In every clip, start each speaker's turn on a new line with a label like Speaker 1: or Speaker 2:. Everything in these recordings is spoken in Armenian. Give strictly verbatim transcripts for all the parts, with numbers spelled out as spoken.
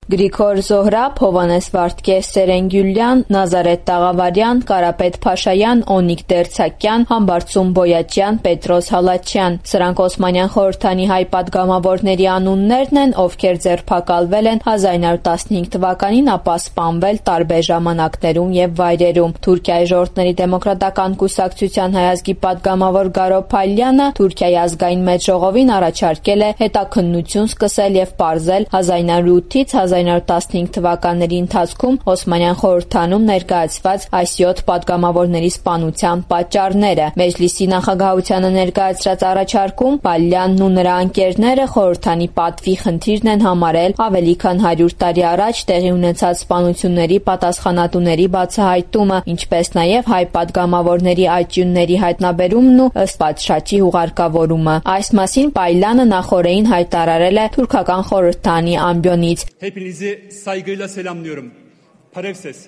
Speaker 1: Գրիգոր Զոհրաբ, Հովհաննես Վարդգե, Սերեն Գյուլյան, Նազարեթ Տաղավարյան, Կարապետ Փաշայան, Օնիկ Դերցակյան, Համբարձում Բոյաչյան, Պետրոս Հալաչյան։ Սրանք Օսմանյան խորհրդանի հայ պատգամավորների անուններն են, ովքեր ձերբակալվել են հազար նոյ տասնհինգ թվականին, ապա սպանվել տարբեր ժամանակներում եւ վայրերում։ Թուրքիայի ժողովուրդների դեմոկրատական կուսակցության հայ ազգի պատգամավոր Գարո Փայլյանը Թուրքիայի ազգային մեծ ժողովին առաջարկել է հետաքննություն սկսել եւ պարզել հազար նոյ ութից հազար նոյ տասնհինգ թվականների ընթացքում Օսմանյան խորհրդանում ներկայացված այս յոթ պատգամավորների սպանության պատճառները։ Մեջլիսի նախագահությանը ներկայացրած առաջարկում Փայլյանն ու նրա ընկերները խորհրդանի պատվի խնդիրն են համարել ավելի քան հարյուր տարի առաջ տեղի ունեցած սպանությունների պատասխանատուների բացահայտումը, ինչպես նաև հայ պատգամավորների այճյունների հայտնաբերումն ու ըստ պատշաճի ուղարկավորումը։ Այս մասին Փայլյանը նախօրեին հայտարարել է թուրքական խորհրդանի ամբիոնից։
Speaker 2: Hepinizi saygıyla selamlıyorum. Parevses.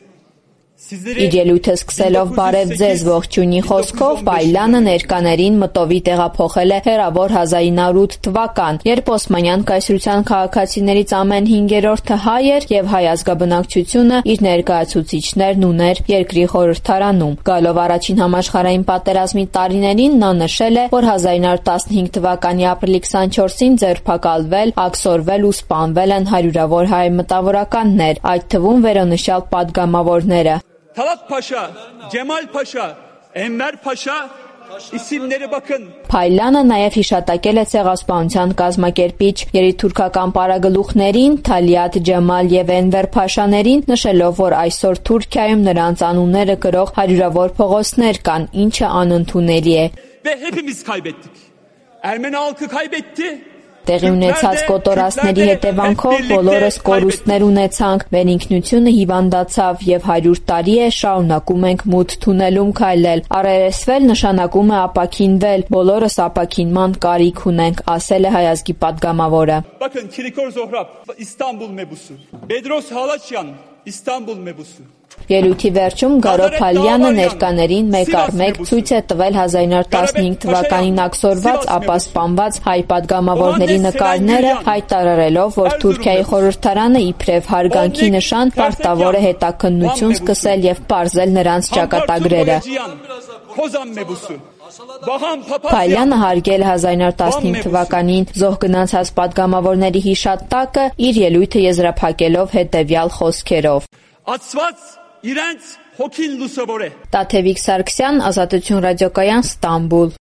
Speaker 1: Իր ելույթը սկսելով բարև ձեզ ողջունի խոսքով Փայլյանը ներկաներին մտովի տեղափոխել է հեռավոր հազար նոյ ութ թվական, երբ Օսմանյան կայսրության քաղաքացիներից ամեն հինգերորդը հայ էր եւ հայ ազգաբնակչությունը իր ներկայացուցիչներն ուներ երկրի խորհրդարանում։ Գալով առաջին համաշխարհային պատերազմի տարիներին նա նշել է, որ հազար նոյ տասնհինգ թվականի ապրիլի քսանչորսին ձերբակալվել, աքսորվել ու սպանվել են հարյուրավոր հայ մտավորականներ, այդ թվում վերոնշյալ պատգամավորները։
Speaker 2: Talat Paşa, Cemal Paşa, Enver Paşa isimleri bakın.
Speaker 1: Փայլյանը նաև հիշատակել է ցեղասպանության կազմակերպիչ երիտթուրքական պարագլուխներին Թալիաթ, Ջեմալ եւ Էնվեր Փաշաներին, նշելով, որ այսօր Թուրքիայում նրանց անունները կրող հարյուրավոր փողոցներ կան, ինչը անընդունելի է։
Speaker 2: Ve hepimiz kaybettik. Ermeni halkı kaybetti.
Speaker 1: Տեղի ունեցած կոտորածների հետևանքով բոլորս կորուստներ ունեցանք, վերինքնությունը հիվանդացավ եւ հարյուր տարի է շարունակում ենք մութ թունելում քայլել։ Առերեսվել նշանակում է ապաքինվել, բոլորս ապաքինման կարիք ունենք, ասել է հայ ազգի պատգամավորը։
Speaker 2: Bakın Kirikor Zohrab, İstanbul mebusu. Bedros Halaçyan, İstanbul mebusu.
Speaker 1: Ելույթի վերջում Գարո Փայլյանը ներկաներին մեկ առ մեկ ցույց է տվել հազար նոյ տասնհինգ թվականին աքսորված, ապա սպանված հայ պատգամավորների նկարները, հայտարարելով, որ Թուրքիայի խորհրդարանը իբրև հարգանքի նշան պարտավոր է հետաքննություն սկսել եւ պարզել նրանց ճակատագրերը։ Փայլյանը հարգել հազար նոյ տասնհինգ թվականին զոհ գնացած պատգամավորների հիշատակը, իր ելույթը եզրափակելով հետեւյալ խոսքերով.
Speaker 2: İrենց Hokin Lusabore.
Speaker 1: Տաթևիկ Սարգսյան, Ազատություն ռադիոկայան, Ստամբուլ։